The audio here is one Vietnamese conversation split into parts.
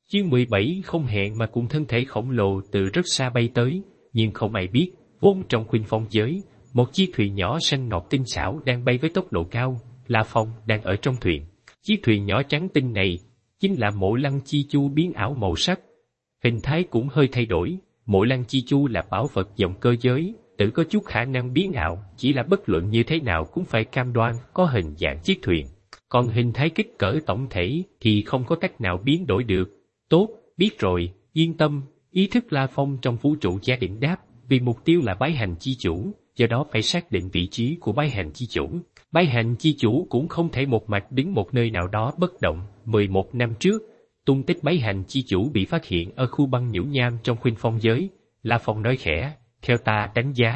Chương 17 không hẹn mà cùng thân thể khổng lồ từ rất xa bay tới, nhưng không ai biết, vốn trong khuynh phong giới, một chiếc thuyền nhỏ xanh ngọc tinh xảo đang bay với tốc độ cao. La Phong đang ở trong thuyền. Chiếc thuyền nhỏ trắng tinh này chính là Mộ Lăng Chi Chu biến ảo màu sắc. Hình thái cũng hơi thay đổi. Mộ Lăng Chi Chu là bảo vật dòng cơ giới, tự có chút khả năng biến ảo, chỉ là bất luận như thế nào cũng phải cam đoan có hình dạng chiếc thuyền. Còn hình thái kích cỡ tổng thể thì không có cách nào biến đổi được. Tốt, biết rồi, yên tâm. Ý thức La Phong trong vũ trụ gia định đáp, vì mục tiêu là bái hành chi chủ, do đó phải xác định vị trí của bái hành chi chủ. Bái hành chi chủ cũng không thể một mạch đứng một nơi nào đó bất động. 11 năm trước, tung tích bái hành chi chủ bị phát hiện ở khu băng nhũ nham trong khuynh phong giới. La Phong nói khẽ, theo ta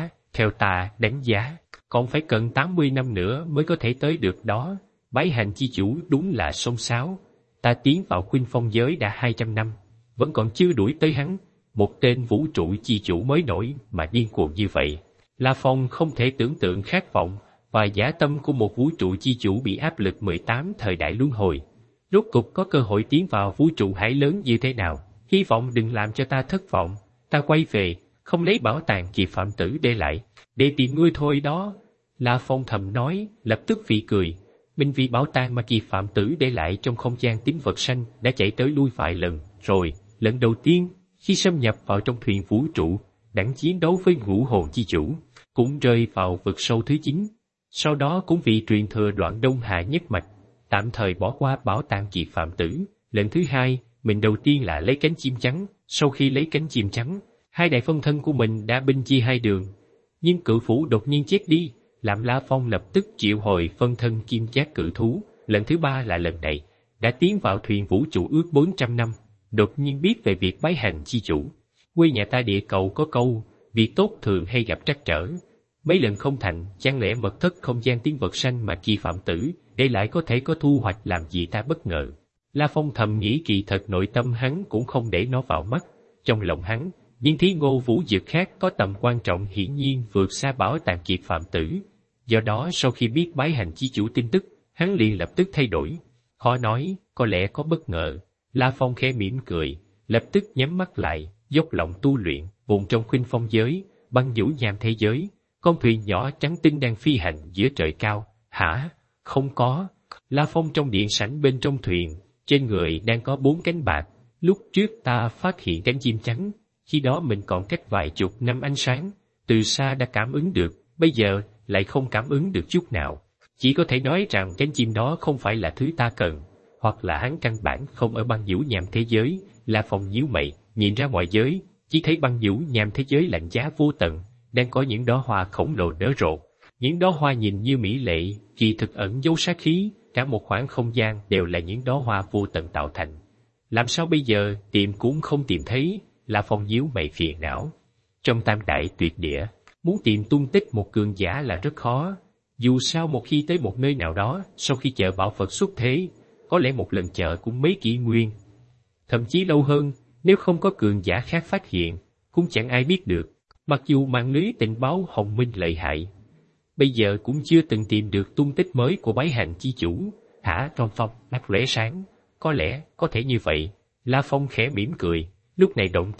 đánh giá, còn phải cần 80 năm nữa mới có thể tới được đó. Bái hành chi chủ đúng là xông xáo. Ta tiến vào khuynh phong giới đã 200 năm, vẫn còn chưa đuổi tới hắn. Một tên vũ trụ chi chủ mới nổi mà điên cuồng như vậy. La Phong không thể tưởng tượng khát vọng và dã tâm của một vũ trụ chi chủ bị áp lực 18 thời đại luân hồi. Rốt cục có cơ hội tiến vào vũ trụ hải lớn như thế nào? Hy vọng đừng làm cho ta thất vọng. Ta quay về, không lấy bảo tàng Kỳ Phạm Tử để lại, để tìm ngươi thôi đó. La Phong thầm nói, lập tức phì cười. Mình vì bảo tàng mà Kỳ Phạm Tử để lại trong không gian tín vật xanh đã chạy tới lui vài lần rồi. Lần đầu tiên, khi xâm nhập vào trong thuyền vũ trụ, đẳng chiến đấu với ngũ hồn chi chủ, cũng rơi vào vực sâu thứ 9. Sau đó cũng vì truyền thừa đoạn Đông Hà nhất mạch, tạm thời bỏ qua bảo tàng Kỳ Phạm Tử. Lần thứ 2, mình đầu tiên là lấy cánh chim trắng. Sau khi lấy cánh chim trắng, hai đại phân thân của mình đã binh chia hai đường. Nhưng cự phủ đột nhiên chết đi, làm La Phong lập tức triệu hồi phân thân kim giác cự thú. Lần thứ 3 là lần này, đã tiến vào thuyền vũ trụ ước 400 năm, đột nhiên biết về việc bái hành chi chủ. Quê nhà ta địa cầu có câu, việc tốt thường hay gặp trắc trở. Mấy lần không thành, chẳng lẽ mật thất không gian tiếng vật xanh mà Kỳ Phạm Tử để lại có thể có thu hoạch làm gì ta bất ngờ. La Phong thầm nghĩ kỳ thật nội tâm hắn cũng không để nó vào mắt. Trong lòng hắn, những thí ngô vũ dược khác có tầm quan trọng hiển nhiên vượt xa bảo tàng Kỳ Phạm Tử. Do đó sau khi biết bái hành chi chủ tin tức, hắn liền lập tức thay đổi. Họ nói, có lẽ có bất ngờ. La Phong khẽ mỉm cười, lập tức nhắm mắt lại, dốc lòng tu luyện. Vùng trong khuynh phong giới, băng vũ nham thế giới, con thuyền nhỏ trắng tinh đang phi hành giữa trời cao. Hả? Không có. La Phong trong điện sảnh bên trong thuyền, trên người đang có 4 cánh bạc. Lúc trước ta phát hiện cánh chim trắng, khi đó mình còn cách vài chục năm ánh sáng, từ xa đã cảm ứng được, bây giờ lại không cảm ứng được chút nào. Chỉ có thể nói rằng cánh chim đó không phải là thứ ta cần, hoặc là hắn căn bản không ở băng vũ nham thế giới. La Phong nhíu mày, nhìn ra ngoài giới, chỉ thấy băng vũ nham thế giới lạnh giá vô tận, đang có những đóa hoa khổng lồ nở rộ. Những đóa hoa nhìn như mỹ lệ, kỳ thực ẩn giấu sát khí, cả một khoảng không gian đều là những đóa hoa vô tận tạo thành. Làm sao bây giờ, tìm cũng không tìm thấy. La Phong nhíu mày phiền não. Trong tam đại tuyệt địa, muốn tìm tung tích một cường giả là rất khó. Dù sao một khi tới một nơi nào đó, sau khi chợ bảo Phật xuất thế, có lẽ một lần chợ cũng mấy kỷ nguyên. Thậm chí lâu hơn, nếu không có cường giả khác phát hiện, cũng chẳng ai biết được. Mặc dù mạng lưới tình báo Hồng Minh lợi hại, bây giờ cũng chưa từng tìm được tung tích mới của bái hành chi chủ. Hả? Trong Phong mắt lóe sáng. Có lẽ, có thể như vậy. La Phong khẽ mỉm cười, lúc này động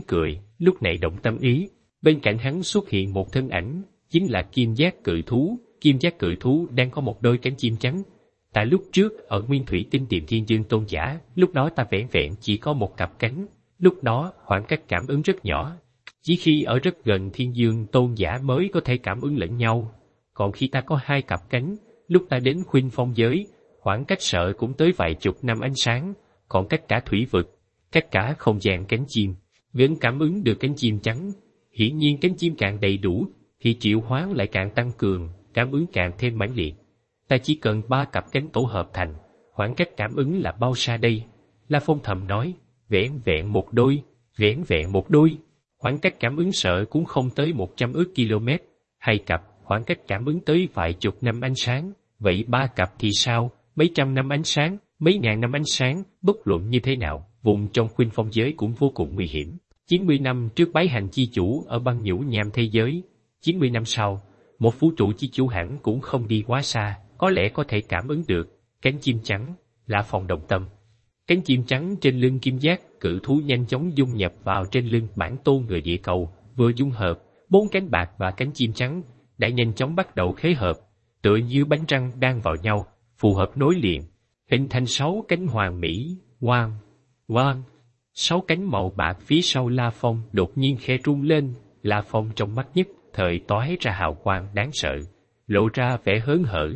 tâm ý. Bên cạnh hắn xuất hiện một thân ảnh, chính là Kim Giác Cự Thú. Kim Giác Cự Thú đang có một đôi cánh chim trắng. Tại lúc trước ở Nguyên Thủy Tinh tìm Thiên Dương Tôn giả, lúc đó ta vẻn vẹn chỉ có một cặp cánh. Lúc đó khoảng cách cảm ứng rất nhỏ, chỉ khi ở rất gần Thiên Dương Tôn giả mới có thể cảm ứng lẫn nhau. Còn khi ta có 2 cặp cánh, lúc ta đến khuynh phong giới, khoảng cách sợ cũng tới vài chục năm ánh sáng, còn cách cả thủy vực, cách cả không gian cánh chim, vẫn cảm ứng được cánh chim trắng. Hiển nhiên cánh chim càng đầy đủ, thì triệu hoán lại càng tăng cường, cảm ứng càng thêm mãnh liệt. Ta chỉ cần 3 cặp cánh tổ hợp thành, khoảng cách cảm ứng là bao xa đây? La Phong thầm nói, vẻn vẹn một đôi, khoảng cách cảm ứng sợ cũng không tới 100 ức km. 2 cặp, khoảng cách cảm ứng tới vài chục năm ánh sáng, vậy 3 cặp thì sao? Mấy trăm năm ánh sáng, mấy ngàn năm ánh sáng, bất luận như thế nào, vùng trong khuynh phong giới cũng vô cùng nguy hiểm. 90 năm trước bái hành chi chủ ở băng nhũ nham thế giới, 90 năm sau, một vũ trụ chi chủ hẳn cũng không đi quá xa, có lẽ có thể cảm ứng được cánh chim trắng. La Phong động tâm. Cánh chim trắng trên lưng kim giác cự thú nhanh chóng dung nhập vào trên lưng bản tôn người địa cầu, vừa dung hợp, 4 cánh bạc và cánh chim trắng đã nhanh chóng bắt đầu khế hợp, tựa như bánh răng đan vào nhau, phù hợp nối liền, hình thành 6 cánh hoàn mỹ. Oang, 6 cánh màu bạc phía sau La Phong đột nhiên khẽ rung lên. La Phong trong mắt nhất thời tóe ra hào quang đáng sợ, lộ ra vẻ hớn hở,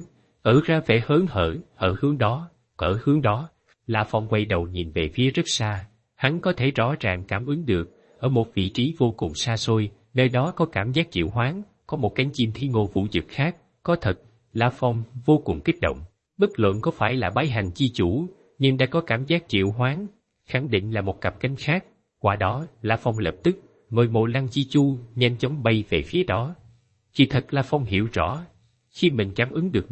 ở hướng đó. La Phong quay đầu nhìn về phía rất xa, hắn có thể rõ ràng cảm ứng được, ở một vị trí vô cùng xa xôi, nơi đó có cảm giác triệu hoán, có một cánh chim thiên ngô vũ dực khác, có thật. La Phong vô cùng kích động, bất luận có phải là bái hành chi chủ, nhưng đã có cảm giác triệu hoán, khẳng định là một cặp cánh khác. Qua đó, La Phong lập tức mời Mộ Lăng Chi Chu nhanh chóng bay về phía đó. Kỳ thật La Phong hiểu rõ, khi mình cảm ứng được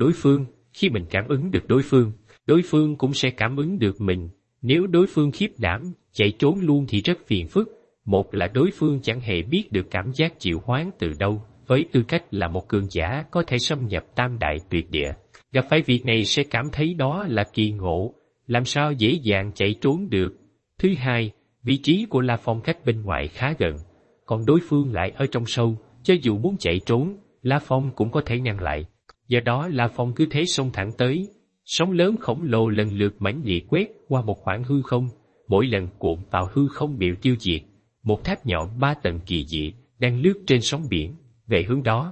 đối phương, đối phương cũng sẽ cảm ứng được mình. Nếu đối phương khiếp đảm, chạy trốn luôn thì rất phiền phức. Một là đối phương chẳng hề biết được cảm giác triệu hoán từ đâu, với tư cách là một cường giả có thể xâm nhập tam đại tuyệt địa. Gặp phải việc này sẽ cảm thấy đó là kỳ ngộ, làm sao dễ dàng chạy trốn được. Thứ hai, vị trí của La Phong cách bên ngoài khá gần, còn đối phương lại ở trong sâu, cho dù muốn chạy trốn, La Phong cũng có thể ngăn lại. Do đó La Phong cứ thế xông thẳng tới. Sóng lớn khổng lồ lần lượt mãnh liệt quét qua một khoảng hư không, mỗi lần cuộn vào hư không bị tiêu diệt. Một tháp nhọn 3 tầng kỳ dị đang lướt trên sóng biển, về hướng đó.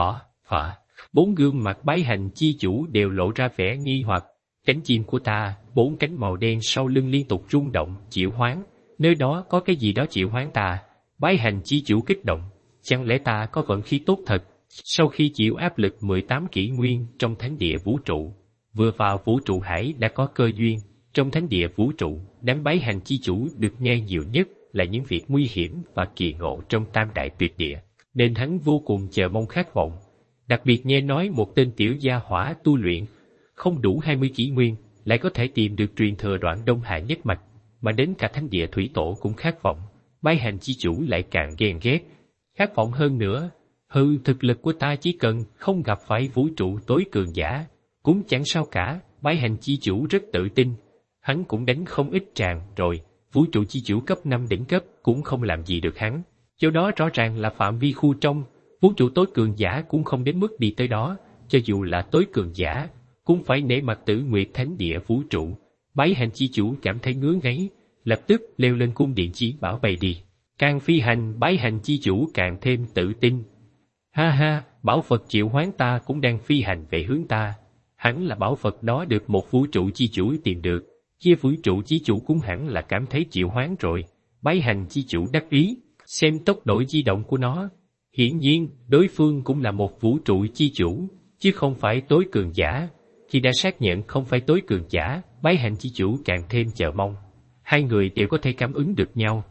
Phạ, 4 gương mặt bái hành chi chủ đều lộ ra vẻ nghi hoặc. Cánh chim của ta, 4 cánh màu đen sau lưng liên tục rung động, triệu hoán. Nơi đó có cái gì đó triệu hoán ta. Bái hành chi chủ kích động. Chẳng lẽ ta có vận khí tốt thật? Sau khi chịu áp lực 18 kỷ nguyên trong thánh địa vũ trụ, vừa vào vũ trụ hải đã có cơ duyên. Trong thánh địa vũ trụ, đám bái hành chi chủ được nghe nhiều nhất là những việc nguy hiểm và kỳ ngộ trong tam đại tuyệt địa, nên hắn vô cùng chờ mong khát vọng. Đặc biệt nghe nói một tên tiểu gia hỏa tu luyện không đủ 20 kỷ nguyên lại có thể tìm được truyền thừa đoạn Đông Hạ nhất mạch, mà đến cả thánh địa thủy tổ cũng khát vọng. Bái hành chi chủ lại càng ghen ghét, khát vọng hơn nữa. Thực lực của ta chỉ cần không gặp phải vũ trụ tối cường giả, cũng chẳng sao cả. Bái hành chi chủ rất tự tin, hắn cũng đánh không ít tràng rồi, vũ trụ chi chủ cấp 5 đỉnh cấp cũng không làm gì được hắn. Chỗ đó rõ ràng là phạm vi khu trong, vũ trụ tối cường giả cũng không đến mức đi tới đó, cho dù là tối cường giả, cũng phải nể mặt Tử Nguyệt thánh địa vũ trụ. Bái hành chi chủ cảm thấy ngứa ngáy, lập tức leo lên cung điện chiến bảo bay đi. Càng phi hành, bái hành chi chủ càng thêm tự tin. Ha, bảo vật triệu hoán ta cũng đang phi hành về hướng ta. Hẳn là bảo vật đó được một vũ trụ chi chủ tìm được, kia vũ trụ chi chủ cũng hẳn là cảm thấy triệu hoán rồi. Bái hành chi chủ đắc ý, xem tốc độ di động của nó. Hiển nhiên, đối phương cũng là một vũ trụ chi chủ, chứ không phải tối cường giả. Khi đã xác nhận không phải tối cường giả, bái hành chi chủ càng thêm chờ mong. Hai người đều có thể cảm ứng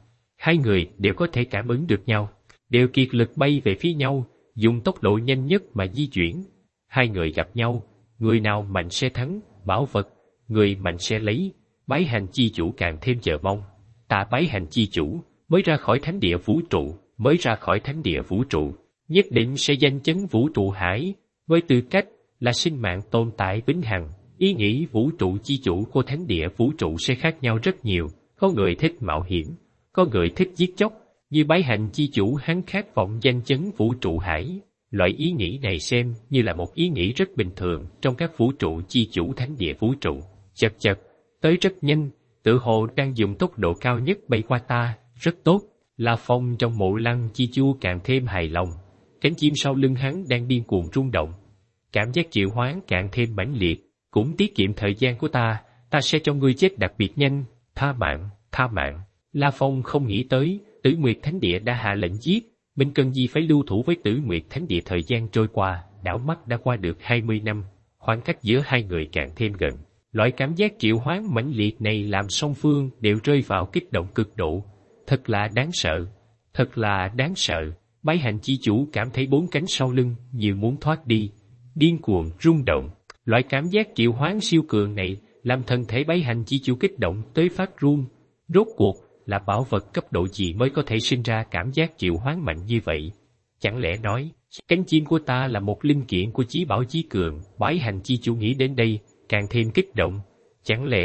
được nhau, đều kiệt lực bay về phía nhau, dùng tốc độ nhanh nhất mà di chuyển. Hai người gặp nhau, người nào mạnh sẽ thắng, bảo vật, người mạnh sẽ lấy. Bái hành chi chủ càng thêm chờ mong. Ta bái hành chi chủ, mới ra khỏi thánh địa vũ trụ, nhất định sẽ danh chấn vũ trụ hải, với tư cách là sinh mạng tồn tại vĩnh hằng. Ý nghĩ vũ trụ chi chủ của thánh địa vũ trụ sẽ khác nhau rất nhiều, có người thích mạo hiểm, có người thích giết chóc. Như bái hành chi chủ, hắn khát vọng danh chấn vũ trụ hải. Loại ý nghĩ này xem như là một ý nghĩ rất bình thường trong các vũ trụ chi chủ thánh địa vũ trụ. Chật, tới rất nhanh, tự hồ đang dùng tốc độ cao nhất bay qua ta, rất tốt. La Phong trong Mộ Lăng Chi Chu càng thêm hài lòng, cánh chim sau lưng hắn đang điên cuồng rung động. Cảm giác triệu hoán càng thêm mãnh liệt, cũng tiết kiệm thời gian của ta sẽ cho ngươi chết đặc biệt nhanh, tha mạng. La Phong không nghĩ tới, Tử Nguyệt Thánh Địa đã hạ lệnh giết, mình cần gì phải lưu thủ với Tử Nguyệt Thánh Địa. Thời gian trôi qua, đảo mắt đã qua được 20 năm, khoảng cách giữa hai người càng thêm gần. Loại cảm giác triệu hoán mãnh liệt này làm song phương đều rơi vào kích động cực độ. Thật là đáng sợ. Bái hành chi chủ cảm thấy 4 cánh sau lưng như muốn thoát đi, điên cuồng rung động. Loại cảm giác triệu hoán siêu cường này làm thân thể bái hành chi chủ kích động tới phát run. Rốt cuộc là bảo vật cấp độ gì mới có thể sinh ra cảm giác triệu hoán mạnh như vậy? Chẳng lẽ nói, cánh chim của ta là một linh kiện của chí bảo chí cường? Bái hành chi chủ nghĩ đến đây, càng thêm kích động. Chẳng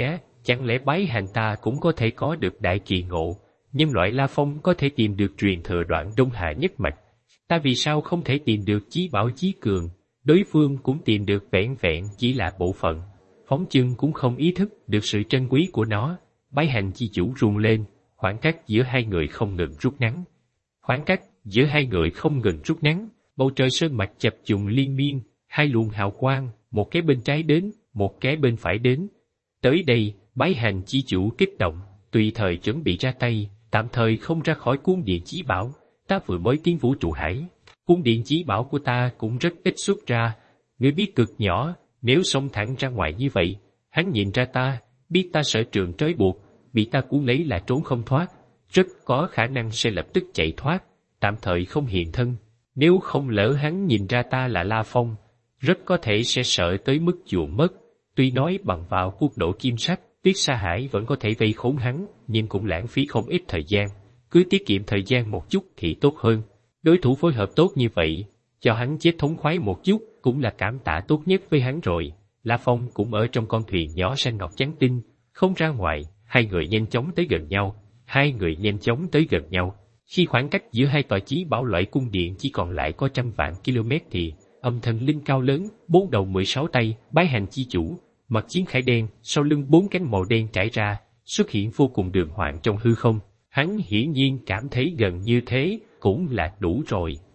Chẳng lẽ bái hành ta cũng có thể có được đại kỳ ngộ, nhân loại La Phong có thể tìm được truyền thừa đoạn Đông Hạ nhất mạch, ta vì sao không thể tìm được chí bảo chí cường, đối phương cũng tìm được vẹn vẹn chỉ là bộ phận. Phóng Chương cũng không ý thức được sự trân quý của nó, bái hành chi chủ run lên, khoảng cách giữa hai người không ngừng rút ngắn. Khoảng cách giữa hai người không ngừng rút ngắn, bầu trời sơn mạch chập trùng liên miên, hai luồng hào quang, một cái bên trái đến, một cái bên phải đến. Tới đây, bái hành chi chủ kích động, tùy thời chuẩn bị ra tay, tạm thời không ra khỏi cung điện chí bảo. Ta vừa mới tiến vũ trụ hải, cung điện chí bảo của ta cũng rất ít xuất ra. Ngươi biết cực nhỏ, nếu xông thẳng ra ngoài như vậy, hắn nhìn ra ta, biết ta sở trường trói buộc, bị ta cuốn lấy là trốn không thoát, rất có khả năng sẽ lập tức chạy thoát, tạm thời không hiện thân. Nếu không lỡ hắn nhìn ra ta là La Phong, rất có thể sẽ sợ tới mức chuồn mất. Tuy nói bằng vào cuộc độ kim sắc, Tuyết Sa Hải vẫn có thể vây khốn hắn, nhưng cũng lãng phí không ít thời gian. Cứ tiết kiệm thời gian một chút thì tốt hơn. Đối thủ phối hợp tốt như vậy, cho hắn chết thống khoái một chút cũng là cảm tạ tốt nhất với hắn rồi. La Phong cũng ở trong con thuyền nhỏ xanh ngọc trắng tinh, không ra ngoài, hai người nhanh chóng tới gần nhau. Khi khoảng cách giữa hai tòa chí bảo loại cung điện chỉ còn lại có 100 vạn km thì âm thần linh cao lớn, 4 đầu 16 tay, bái hành chi chủ, mặc chiến khải đen, sau lưng 4 cánh màu đen trải ra, xuất hiện vô cùng đường hoàng trong hư không. Hắn hiển nhiên cảm thấy gần như thế cũng là đủ rồi.